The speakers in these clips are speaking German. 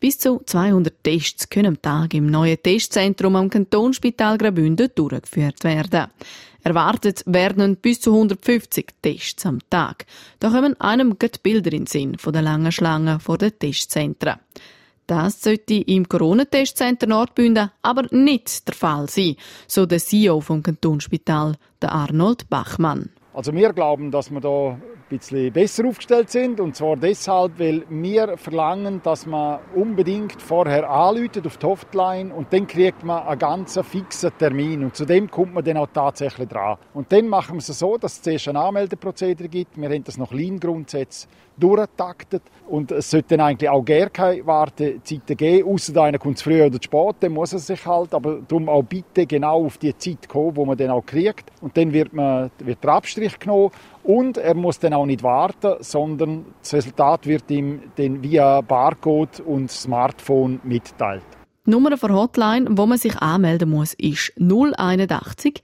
Bis zu 200 Tests können am Tag im neuen Testzentrum am Kantonsspital Graubünden durchgeführt werden. Erwartet werden bis zu 150 Tests am Tag. Da kommen einem gerade Bilder in den Sinn von der langen Schlange vor den Testzentren. Das sollte im Corona-Testzentrum Nordbünden aber nicht der Fall sein, so der CEO vom Kantonsspital, der Arnold Bachmann. Also wir glauben, dass wir da ein bisschen besser aufgestellt sind, und zwar deshalb, weil wir verlangen, dass man unbedingt vorher anruft auf die Hotline und dann kriegt man einen ganz fixen Termin und zu dem kommt man dann auch tatsächlich dran. Und dann machen wir es so, dass es zuerst ein Anmeldeprozedere gibt. Wir haben das nach Lean-Grundsätzen durchgetaktet und es sollte dann eigentlich auch gar keine Wartezeiten geben, ausser einer kommt zu früh oder zu spät, dann muss er sich halt, aber darum auch bitte genau auf die Zeit kommen, die man dann auch kriegt. Und dann wird der Abstrich genommen und er muss dann auch nicht warten, sondern das Resultat wird ihm dann via Barcode und Smartphone mitgeteilt. Die Nummer für Hotline, wo man sich anmelden muss, ist 081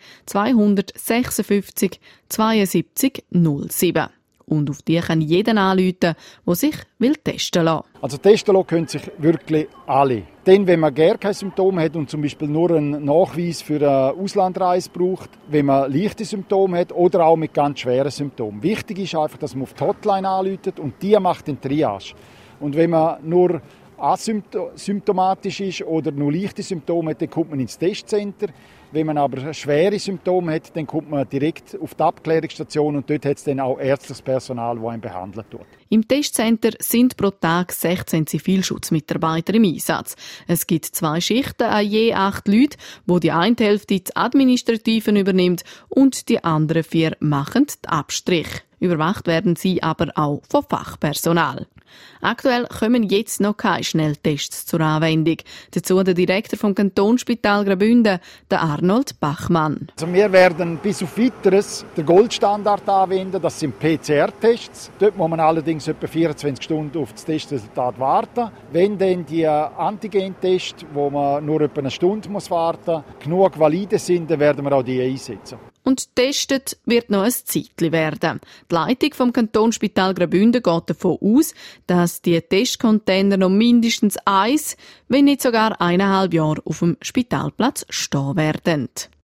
256 72 07. Und auf die kann jeder anrufen, der sich testen lassen will. Also testen lassen können sich wirklich alle. Denn wenn man gar kein Symptom hat und zum Beispiel nur einen Nachweis für eine Auslandreise braucht, wenn man leichte Symptome hat oder auch mit ganz schweren Symptomen. Wichtig ist einfach, dass man auf die Hotline anruft und die macht den Triage. Und wenn man nur asymptomatisch ist oder nur leichte Symptome hat, dann kommt man ins Testcenter. Wenn man aber schwere Symptome hat, dann kommt man direkt auf die Abklärungsstation und dort hat es dann auch ärztliches Personal, das einen behandeln tut. Im Testcenter sind pro Tag 16 Zivilschutzmitarbeiter im Einsatz. Es gibt 2 Schichten an je 8 Leute, wo die eine Hälfte das Administrative übernimmt und die anderen 4 machen den Abstrich. Überwacht werden sie aber auch von Fachpersonal. Aktuell kommen jetzt noch keine Schnelltests zur Anwendung. Dazu der Direktor vom Kantonsspital Graubünden, der Arnold Bachmann. Also wir werden bis auf Weiteres den Goldstandard anwenden, das sind PCR-Tests. Dort muss man allerdings etwa 24 Stunden auf das Testresultat warten. Wenn dann die Antigen-Tests, wo man nur etwa eine Stunde warten muss, genug valide sind, dann werden wir auch die einsetzen. Und getestet wird noch ein Zeitchen werden. Die Leitung vom Kantonsspital Graubünden geht davon aus, dass die Testcontainer noch mindestens 1, wenn nicht sogar 1,5 Jahre auf dem Spitalplatz stehen werden.